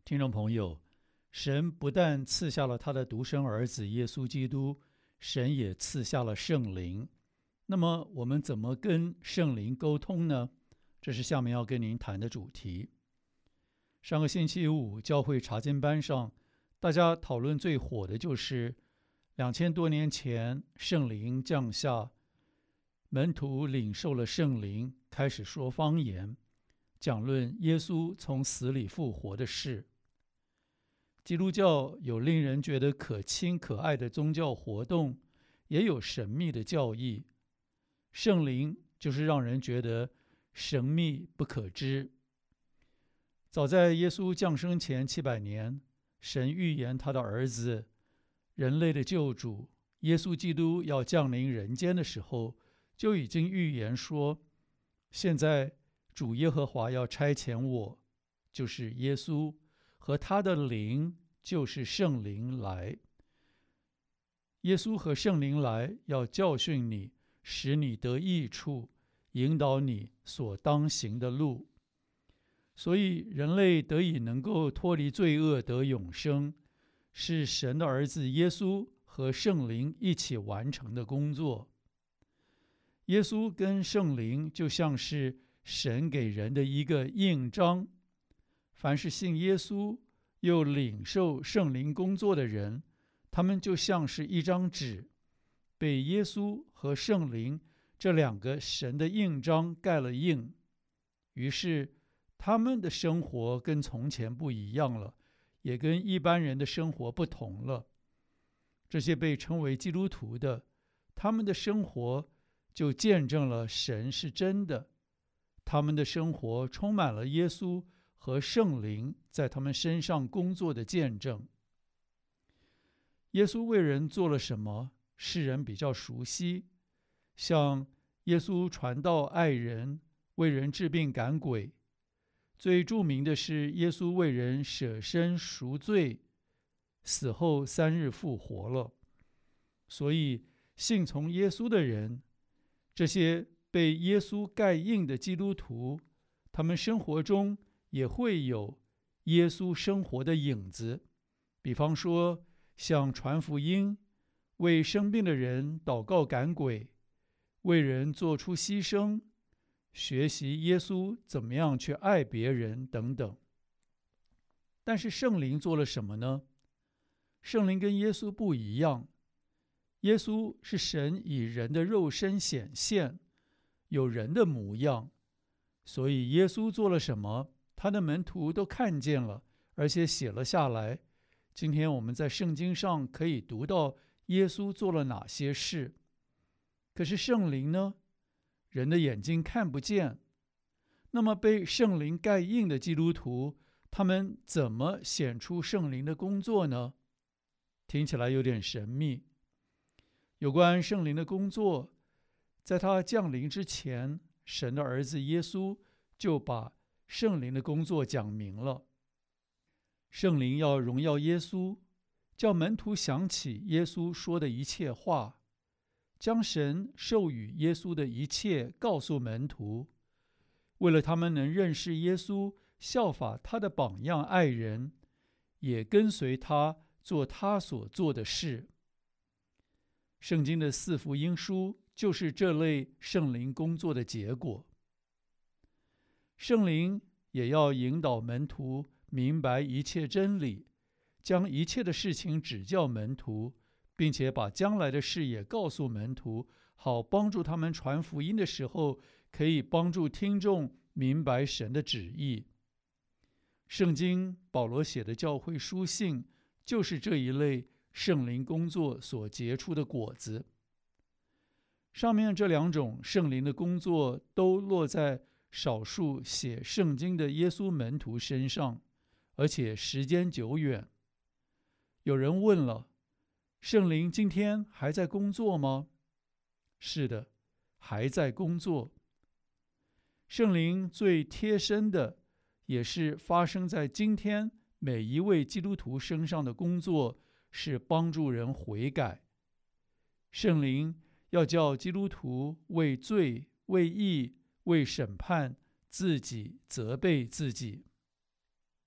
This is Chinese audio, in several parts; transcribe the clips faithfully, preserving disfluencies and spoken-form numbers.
听众朋友，神不但赐下了他的独生儿子耶稣基督，神也赐下了圣灵。那么我们怎么跟圣灵沟通呢？这是下面要跟您谈的主题。上个星期五教会查经班上，大家讨论最火的就是两千多年前圣灵降下，门徒领受了圣灵，开始说方言，讲论耶稣从死里复活的事。基督教有令人觉得可亲可爱的宗教活动，也有神秘的教义。圣灵就是让人觉得神秘不可知。早在耶稣降生前七百年，神预言他的儿子，人类的救主耶稣基督要降临人间的时候，就已经预言说，现在主耶和华要差遣我，就是耶稣，和他的灵，就是圣灵来。耶稣和圣灵来，要教训你，使你得益处，引导你所当行的路。所以人类得以能够脱离罪恶得永生，是神的儿子耶稣和圣灵一起完成的工作。耶稣跟圣灵就像是神给人的一个印章，凡是信耶稣又领受圣灵工作的人，他们就像是一张纸，被耶稣和圣灵这两个神的印章盖了印，于是他们的生活跟从前不一样了，也跟一般人的生活不同了。这些被称为基督徒的，他们的生活就见证了神是真的，他们的生活充满了耶稣和圣灵在他们身上工作的见证。耶稣为人做了什么，世人比较熟悉，像耶稣传道爱人，为人治病赶鬼。最著名的是耶稣为人舍身赎罪，死后三日复活了。所以信从耶稣的人，这些被耶稣盖印的基督徒，他们生活中也会有耶稣生活的影子。比方说像传福音，为生病的人祷告赶鬼，为人做出牺牲，学习耶稣怎么样去爱别人等等。但是圣灵做了什么呢？圣灵跟耶稣不一样，耶稣是神以人的肉身显现，有人的模样，所以耶稣做了什么，他的门徒都看见了，而且写了下来。今天我们在圣经上可以读到耶稣做了哪些事。可是圣灵呢？人的眼睛看不见。那么被圣灵盖印的基督徒，他们怎么显出圣灵的工作呢？听起来有点神秘。有关圣灵的工作，在他降临之前，神的儿子耶稣就把圣灵的工作讲明了。圣灵要荣耀耶稣，叫门徒想起耶稣说的一切话，将神授予耶稣的一切告诉门徒，为了他们能认识耶稣，效法他的榜样爱人，也跟随他做他所做的事。圣经的四福音书就是这类圣灵工作的结果。圣灵也要引导门徒明白一切真理，将一切的事情指教门徒，并且把将来的事也告诉门徒，好帮助他们传福音的时候，可以帮助听众明白神的旨意。圣经保罗写的教会书信，就是这一类圣灵工作所结出的果子。上面这两种圣灵的工作都落在少数写圣经的耶稣门徒身上，而且时间久远。有人问了，圣灵今天还在工作吗？是的，还在工作。圣灵最贴身的，也是发生在今天每一位基督徒身上的工作，是帮助人悔改。圣灵要叫基督徒为罪、为义、为审判自己责备自己。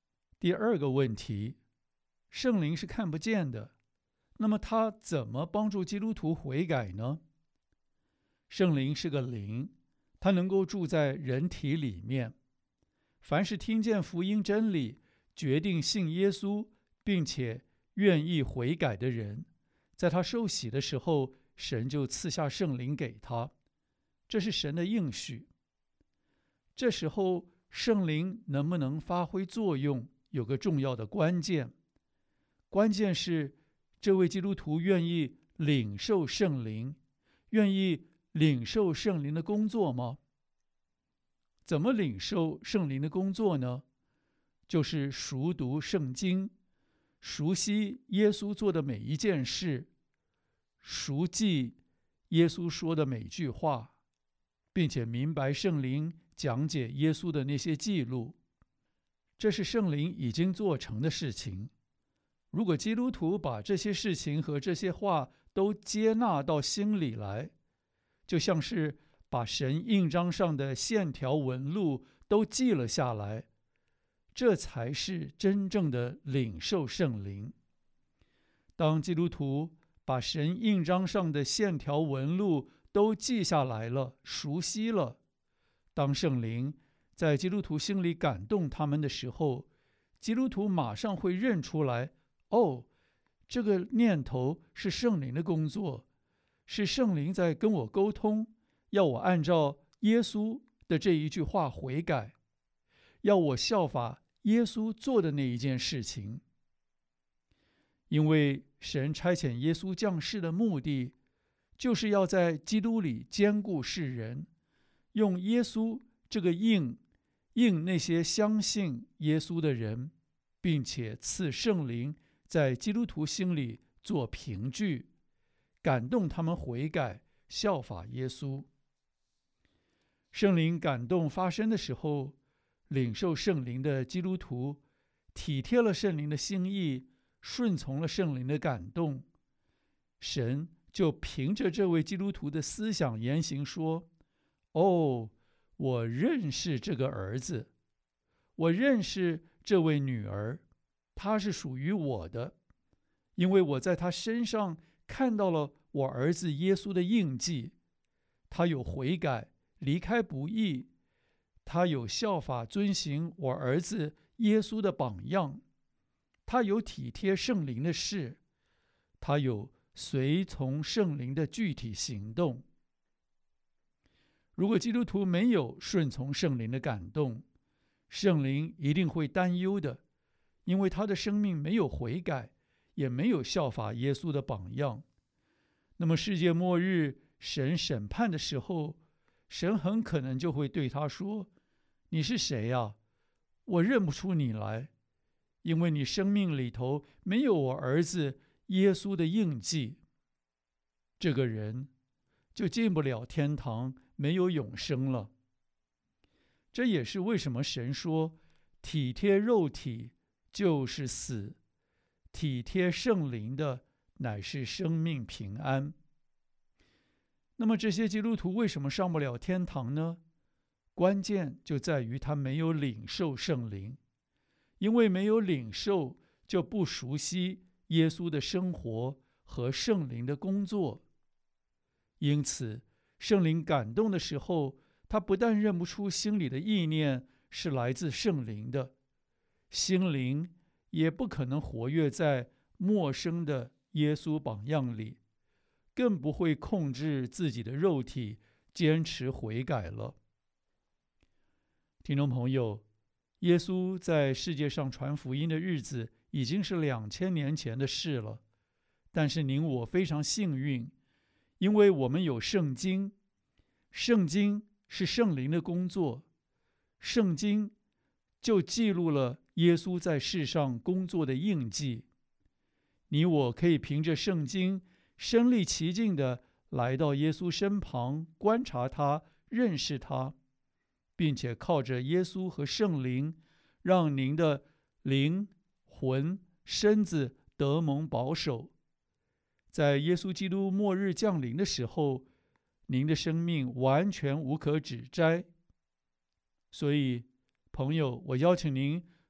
第二个问题，圣灵是看不见的，那么他怎么帮助基督徒悔改呢？圣灵是个灵，它能够住在人体里面。凡是听见福音真理，决定信耶稣，并且愿意悔改的人，在他受洗的时候，神就赐下圣灵给他，这是神的应许。这时候圣灵能不能发挥作用，有个重要的关键，关键是这位基督徒愿意领受圣灵，愿意领受圣灵的工作吗？怎么领受圣灵的工作呢？就是熟读圣经，熟悉耶稣做的每一件事，熟记耶稣说的每句话，并且明白圣灵讲解耶稣的那些记录。这是圣灵已经做成的事情。如果基督徒把这些事情和这些话都接纳到心里来，就像是把神印章上的线条纹路都记了下来，这才是真正的领受圣灵。当基督徒把神印章上的线条纹路都记下来了，熟悉了，当圣灵在基督徒心里感动他们的时候，基督徒马上会认出来，哦，这个念头是圣灵的工作，是圣灵在跟我沟通，要我按照耶稣的这一句话悔改，要我效法耶稣做的那一件事情。因为神差遣耶稣降世的目的，就是要在基督里兼顾世人，用耶稣这个印印那些相信耶稣的人，并且赐圣灵在基督徒心里做凭据，感动他们悔改，效法耶稣。圣灵感动发生的时候，领受圣灵的基督徒体贴了圣灵的心意，顺从了圣灵的感动，神就凭着这位基督徒的思想言行说，哦，我认识这个儿子，我认识这位女儿，她是属于我的，因为我在她身上看到了我儿子耶稣的印记，他有悔改，离开不义，他有效法遵行我儿子耶稣的榜样，他有体贴圣灵的事，他有随从圣灵的具体行动。如果基督徒没有顺从圣灵的感动，圣灵一定会担忧的，因为他的生命没有悔改，也没有效法耶稣的榜样。那么世界末日神审判的时候，神很可能就会对他说，你是谁啊？我认不出你来，因为你生命里头没有我儿子耶稣的印记。这个人就进不了天堂，没有永生了。这也是为什么神说，体贴肉体就是死，体贴圣灵的乃是生命平安。那么这些基督徒为什么上不了天堂呢？关键就在于他没有领受圣灵，因为没有领受，就不熟悉耶稣的生活和圣灵的工作。因此圣灵感动的时候，他不但认不出心里的意念是来自圣灵的，心灵也不可能活跃在陌生的耶稣榜样里，更不会控制自己的肉体，坚持悔改了。听众朋友，耶稣在世界上传福音的日子已经是两千年前的事了，但是您我非常幸运，因为我们有圣经，圣经是圣灵的工作，圣经就记录了耶稣在世上工作的印记。你我可以凭着圣经身临其境地来到耶稣身旁，观察他，认识他，并且靠着耶稣和圣灵，让您的灵、魂、身子得蒙保守。在耶稣基督末日降临的时候，您的生命完全无可指摘。所以朋友，我邀请您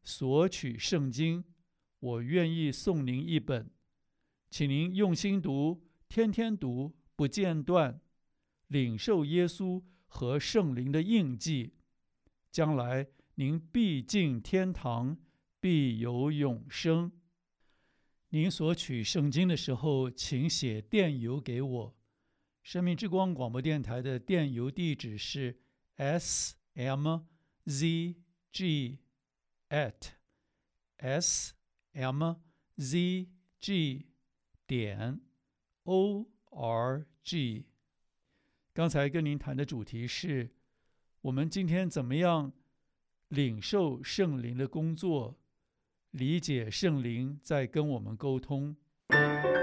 索取圣经，我愿意送您一本，请您用心读，天天读，不间断，领受耶稣和圣灵的印记，将来您必进天堂，必有永生。您索取圣经的时候，请写电邮给我。生命之光广播电台的电邮地址是 s m z g at s m z g 点 o r g。刚才跟您谈的主题是，我们今天怎么样领受圣灵的工作，理解圣灵在跟我们沟通。